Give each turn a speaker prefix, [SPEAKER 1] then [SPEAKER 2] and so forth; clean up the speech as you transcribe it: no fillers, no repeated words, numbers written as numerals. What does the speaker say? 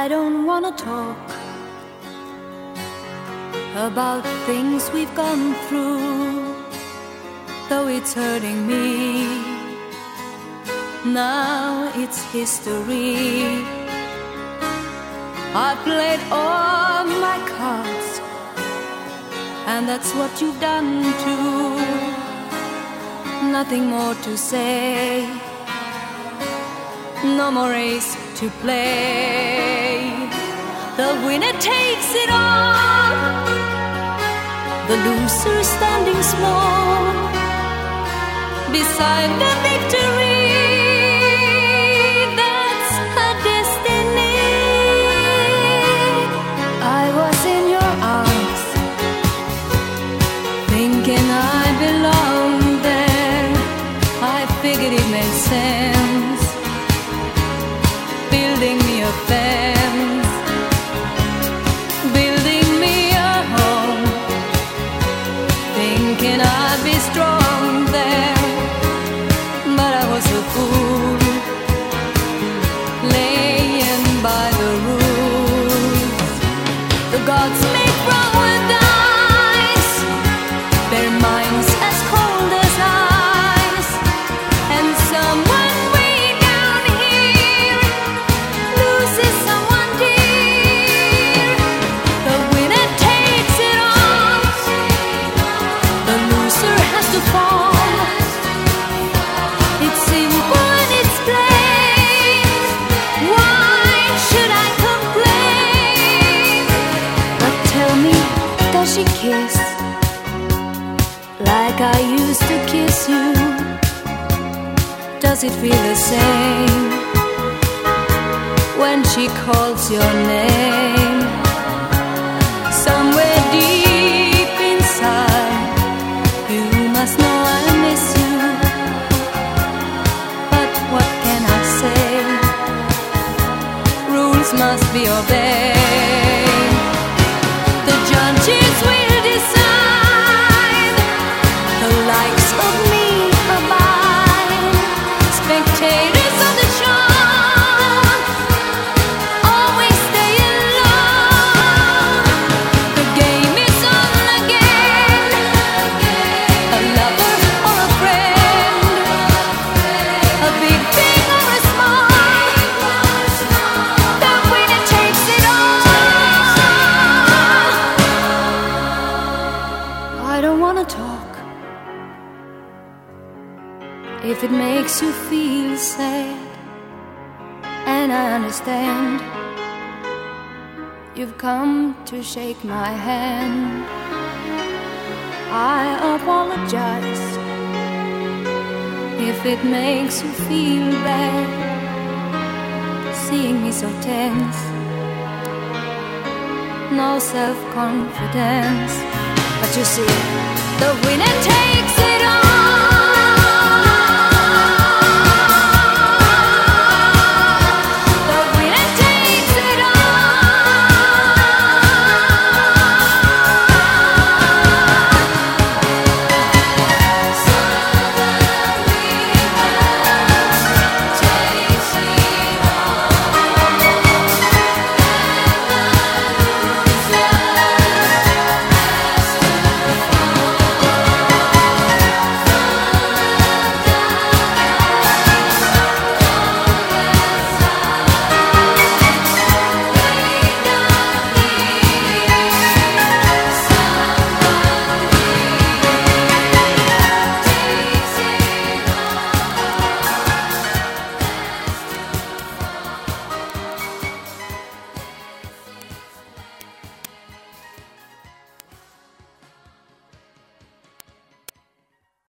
[SPEAKER 1] don't wanna talk about things we've gone through, though it's hurting me. Now it's history. I played all my cards, and that's what you've done too. Nothing more to say, no more race to play. The winner takes it all, the loser standing small beside the victory. That's her destiny. I was in your arms, thinking I belonged there. I figured it made sense, building me a fence, building me a home, thinking I'd be strong there. But I was a fool, laying by the rules. The gods make wrong with ice, their minds as cold as ice, and someone way down here loses someone dear. The winner takes it all, the loser has to fall. It's simple and it's plain. Why should I complain? But tell me, does she kiss like I used to kiss you? Does it feel the same when she calls your name? Somewhere deep inside, you must know I miss you. But what can I say? Rules must be obeyed. The judges will decide, the likes of me abide. Spectators of the show always stay alone. The game is on again, a lover or a friend, a big thing or a small, the winner takes it all. I don't wanna talk if it makes you feel sad, and I understand. You've come to shake my hand. I apologize if it makes you feel bad, seeing me so tense, no self-confidence. But you see, the winner takes it all.